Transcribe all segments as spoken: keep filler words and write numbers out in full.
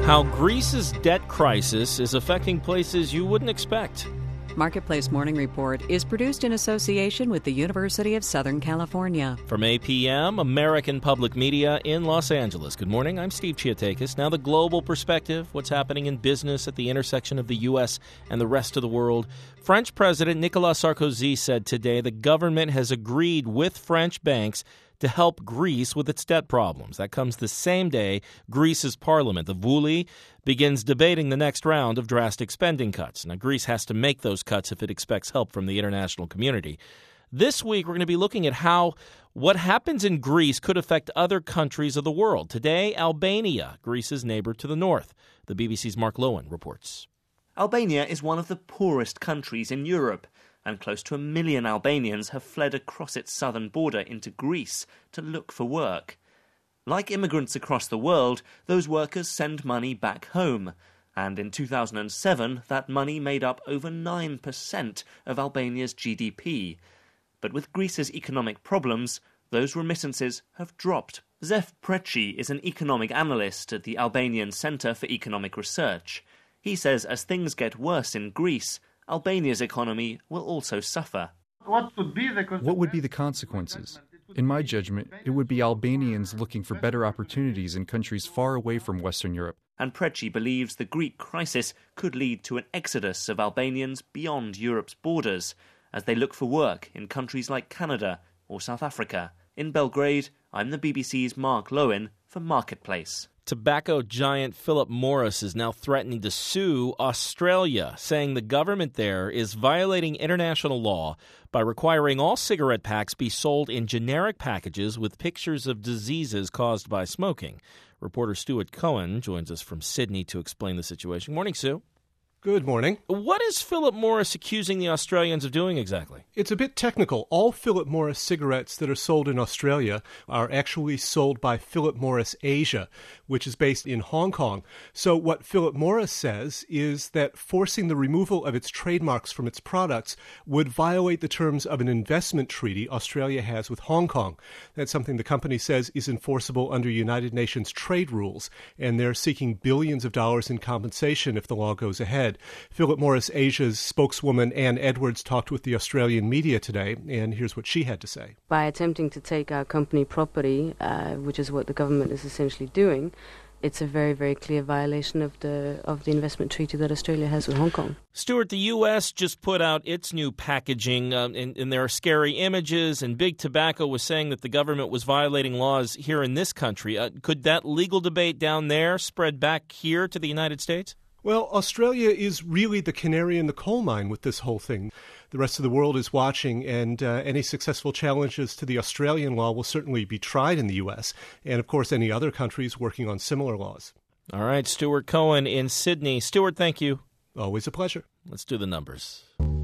How Greece's debt crisis is affecting places you wouldn't expect. Marketplace Morning Report is produced in association with the University of Southern California. From A P M, American Public Media in Los Angeles. Good morning, I'm Steve Chiatakis. Now the global perspective, what's happening in business at the intersection of the U S and the rest of the world. French President Nicolas Sarkozy said today the government has agreed with French banks to help Greece with its debt problems. That comes the same day Greece's parliament, the Vouli, begins debating the next round of drastic spending cuts. Now, Greece has to make those cuts if it expects help from the international community. This week, we're going to be looking at how what happens in Greece could affect other countries of the world. Today, Albania, Greece's neighbor to the north. The B B C's Mark Lowen reports. Albania is one of the poorest countries in Europe, and close to a million Albanians have fled across its southern border into Greece to look for work. Like immigrants across the world, those workers send money back home, and in two thousand seven, that money made up over nine percent of Albania's G D P. But with Greece's economic problems, those remittances have dropped. Zef Preci is an economic analyst at the Albanian Centre for Economic Research. He says as things get worse in Greece, Albania's economy will also suffer. What would be the consequences? What would be the consequences? In my judgment, it would be Albanians looking for better opportunities in countries far away from Western Europe. And Preci believes the Greek crisis could lead to an exodus of Albanians beyond Europe's borders as they look for work in countries like Canada or South Africa. In Belgrade, I'm the B B C's Mark Lowen for Marketplace. Tobacco giant Philip Morris is now threatening to sue Australia, saying the government there is violating international law by requiring all cigarette packs be sold in generic packages with pictures of diseases caused by smoking. Reporter Stuart Cohen joins us from Sydney to explain the situation. Morning, Sue. Good morning. What is Philip Morris accusing the Australians of doing exactly? It's a bit technical. All Philip Morris cigarettes that are sold in Australia are actually sold by Philip Morris Asia, which is based in Hong Kong. So what Philip Morris says is that forcing the removal of its trademarks from its products would violate the terms of an investment treaty Australia has with Hong Kong. That's something the company says is enforceable under United Nations trade rules, and they're seeking billions of dollars in compensation if the law goes ahead. Philip Morris Asia's spokeswoman Anne Edwards talked with the Australian media today, and here's what she had to say. By attempting to take our company property, uh, which is what the government is essentially doing, it's a very, very clear violation of the of the investment treaty that Australia has with Hong Kong. Stuart, the U S just put out its new packaging, um, and, and there are scary images, and Big Tobacco was saying that the government was violating laws here in this country. Uh, could that legal debate down there spread back here to the United States? Well, Australia is really the canary in the coal mine with this whole thing. The rest of the world is watching, and uh, any successful challenges to the Australian law will certainly be tried in the U S, and of course any other countries working on similar laws. All right, Stuart Cohen in Sydney. Stuart, thank you. Always a pleasure. Let's do the numbers.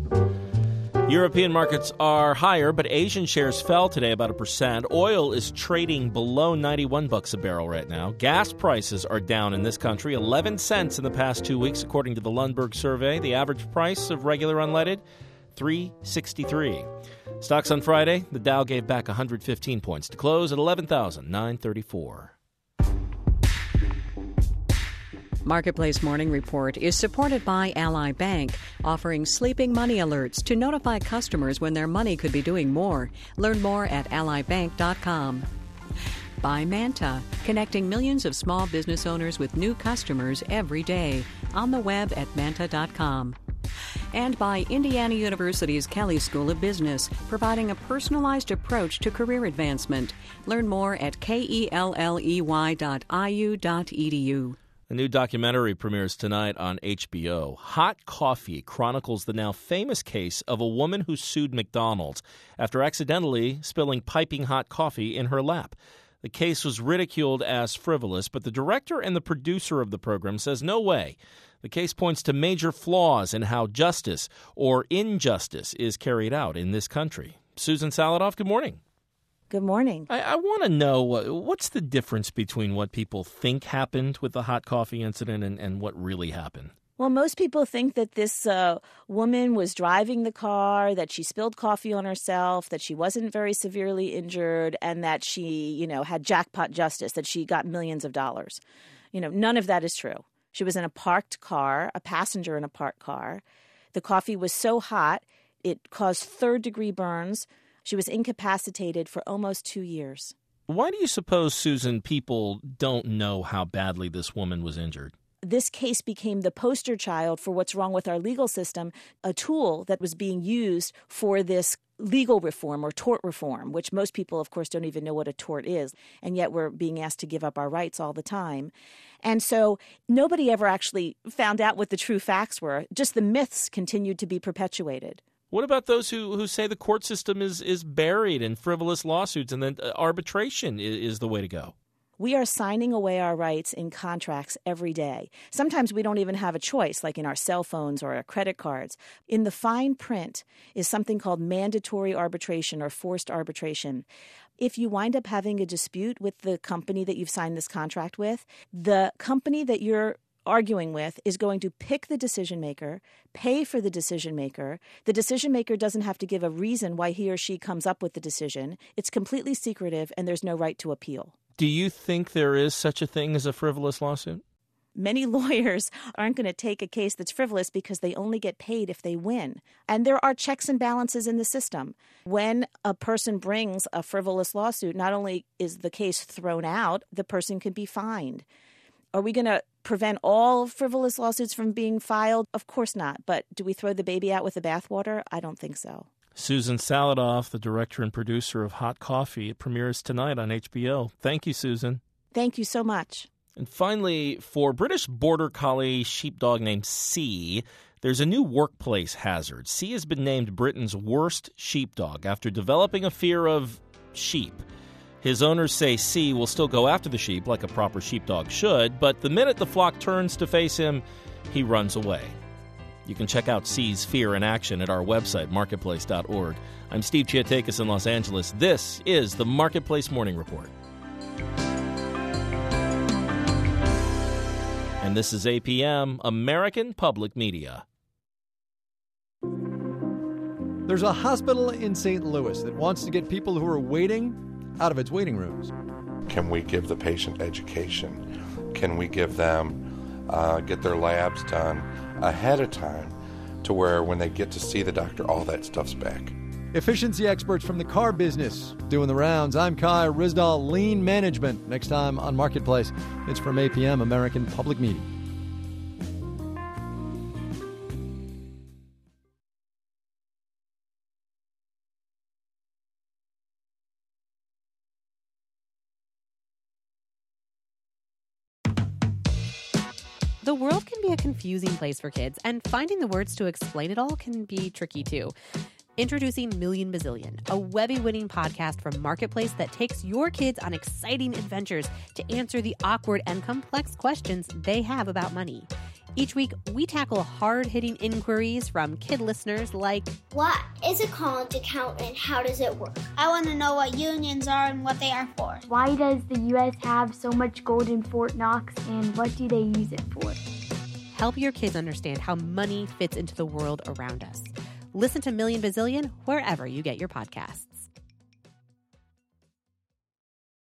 European markets are higher, but Asian shares fell today about a percent. Oil is trading below ninety-one bucks a barrel right now. Gas prices are down in this country, eleven cents in the past two weeks, according to the Lundberg survey. The average price of regular unleaded, three sixty-three. Stocks on Friday, the Dow gave back one hundred fifteen points to close at eleven thousand nine hundred thirty-four. Marketplace Morning Report is supported by Ally Bank, offering sleeping money alerts to notify customers when their money could be doing more. Learn more at ally bank dot com. By Manta, connecting millions of small business owners with new customers every day. On the web at manta dot com. And by Indiana University's Kelley School of Business, providing a personalized approach to career advancement. Learn more at kelley dot i u dot e d u. A new documentary premieres tonight on H B O. Hot Coffee chronicles the now famous case of a woman who sued McDonald's after accidentally spilling piping hot coffee in her lap. The case was ridiculed as frivolous, but the director and the producer of the program says no way. The case points to major flaws in how justice or injustice is carried out in this country. Susan Saladoff, good morning. Good morning. I, I want to know, uh, what's the difference between what people think happened with the hot coffee incident and, and what really happened? Well, most people think that this uh, woman was driving the car, that she spilled coffee on herself, that she wasn't very severely injured, and that she, you know, had jackpot justice, that she got millions of dollars. You know, none of that is true. She was in a parked car, a passenger in a parked car. The coffee was so hot, it caused third-degree burns. She was incapacitated for almost two years. Why do you suppose, Susan, people don't know how badly this woman was injured? This case became the poster child for what's wrong with our legal system, a tool that was being used for this legal reform or tort reform, which most people, of course, don't even know what a tort is, and yet we're being asked to give up our rights all the time. And so nobody ever actually found out what the true facts were. Just the myths continued to be perpetuated. What about those who, who say the court system is, is buried in frivolous lawsuits and then arbitration is, is the way to go? We are signing away our rights in contracts every day. Sometimes we don't even have a choice, like in our cell phones or our credit cards. In the fine print is something called mandatory arbitration or forced arbitration. If you wind up having a dispute with the company that you've signed this contract with, the company that you're arguing with is going to pick the decision maker, pay for the decision maker. The decision maker doesn't have to give a reason why he or she comes up with the decision. It's completely secretive, and there's no right to appeal. Do you think there is such a thing as a frivolous lawsuit? Many lawyers aren't going to take a case that's frivolous because they only get paid if they win. And there are checks and balances in the system. When a person brings a frivolous lawsuit, not only is the case thrown out, the person can be fined. Are we going to prevent all frivolous lawsuits from being filed? Of course not. But do we throw the baby out with the bathwater? I don't think so. Susan Saladoff, the director and producer of Hot Coffee. It premieres tonight on H B O. Thank you, Susan. Thank you so much. And finally, for British Border Collie sheepdog named C, there's a new workplace hazard. C has been named Britain's worst sheepdog after developing a fear of sheep. His owners say C will still go after the sheep like a proper sheepdog should, but the minute the flock turns to face him, he runs away. You can check out C's fear in action at our website, marketplace dot org. I'm Steve Chiatakis in Los Angeles. This is the Marketplace Morning Report. And this is A P M, American Public Media. There's a hospital in Saint Louis that wants to get people who are waiting out of its waiting rooms. Can we give the patient education? Can we give them, uh, get their labs done ahead of time to where when they get to see the doctor, all that stuff's back? Efficiency experts from the car business doing the rounds. I'm Kai Ryssdal, Lean Management. Next time on Marketplace, it's from A P M, American Public Media. The world can be a confusing place for kids, and finding the words to explain it all can be tricky too. Introducing Million Bazillion, a Webby-winning podcast from Marketplace that takes your kids on exciting adventures to answer the awkward and complex questions they have about money. Each week, we tackle hard-hitting inquiries from kid listeners like, what is a college account and how does it work? I want to know what unions are and what they are for. Why does the U S have so much gold in Fort Knox and what do they use it for? Help your kids understand how money fits into the world around us. Listen to Million Bazillion wherever you get your podcasts.